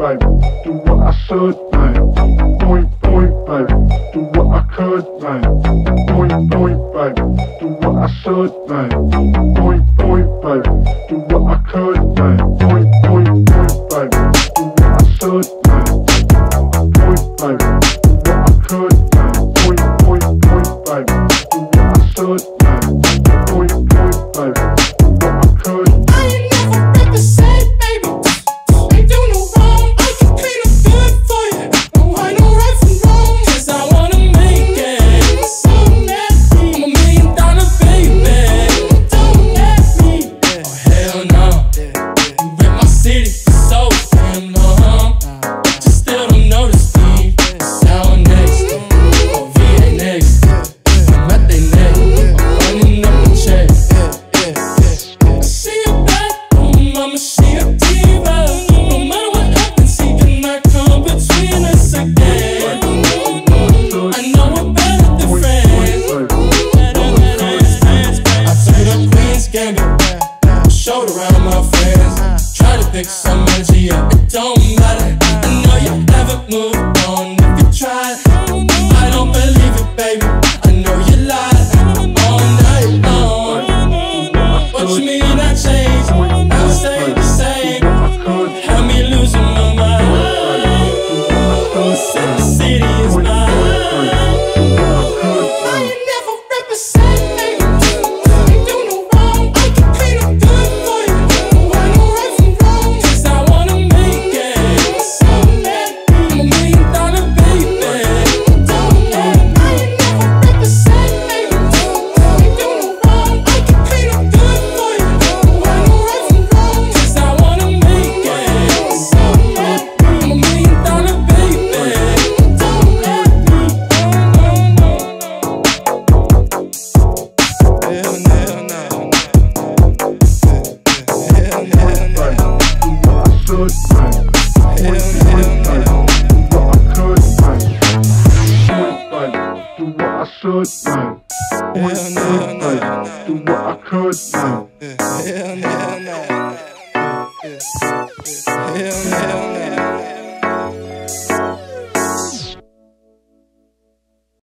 baby, do what I should, man. Point, baby, do what I could, man. Point, baby, do what I should, man. Point, baby, do what I could, man. Point, baby, do what I should, man. Point, baby, do what I could, man. Point, baby, do what I should, man. Point, baby, do what I could. I ain't never represent, baby. Ain't do no wrong. I can clean up good for you. Don't hide no right from wrong. 'Cause I wanna make it. So nasty. I'm $1 million baby. Don't let me. Oh hell no. You rep my city for so damn long. But you still don't notice me. Sour next. Oh VA next. I'm at they neck. I'm running up a check. She a bad woman, mama, she a diva. No matter what happens, she cannot come between us again. I know we're better than friends. I took up Queen's Gambit, showed around my friends. Try to pick some energy up, it don't matter. I know you haven't moved on if you tried. I don't believe it, baby. I know you lied all night long. What you mean I changed? I stay the same. Had me losing my mind. Said the city is mine. I ain't never represent, baby. Ain't do no wrong. I can clean up good for you. Don't hide no right from wrong. 'Cause I wanna make it. So let me. I'm $1 million baby. Don't let me. I ain't never represent, baby. Ain't do no wrong. I can clean up good for you. Don't hide no right from wrong. 'Cause I wanna make it. So let me. I'm $1 million baby. Don't let me. Hell no. Hell no. Hell no. Do what I should, man. Point, baby, do what I could, man. Hell no. Hell no.